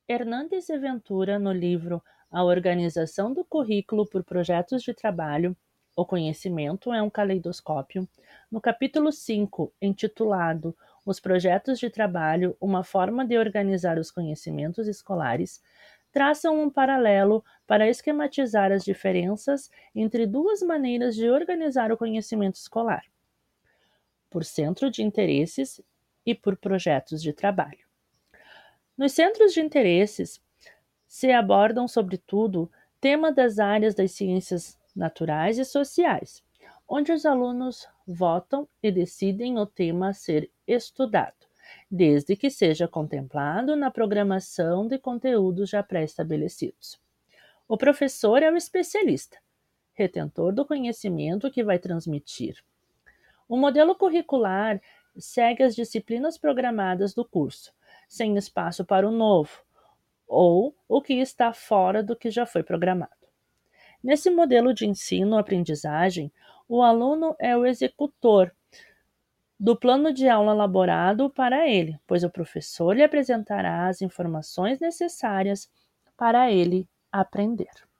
Hernandes e Ventura, no livro A Organização do Currículo por Projetos de Trabalho, O Conhecimento é um Caleidoscópio, no capítulo 5, intitulado Os Projetos de Trabalho, uma forma de organizar os conhecimentos escolares, traçam um paralelo para esquematizar as diferenças entre duas maneiras de organizar o conhecimento escolar, por centro de interesses e por projetos de trabalho. Nos centros de interesses se abordam, sobretudo, temas das áreas das ciências naturais e sociais, onde os alunos votam e decidem o tema a ser estudado, desde que seja contemplado na programação de conteúdos já pré-estabelecidos. O professor é o especialista, retentor do conhecimento que vai transmitir. O modelo curricular segue as disciplinas programadas do curso, sem espaço para o novo, ou o que está fora do que já foi programado. Nesse modelo de ensino-aprendizagem, o aluno é o executor do plano de aula elaborado para ele, pois o professor lhe apresentará as informações necessárias para ele aprender.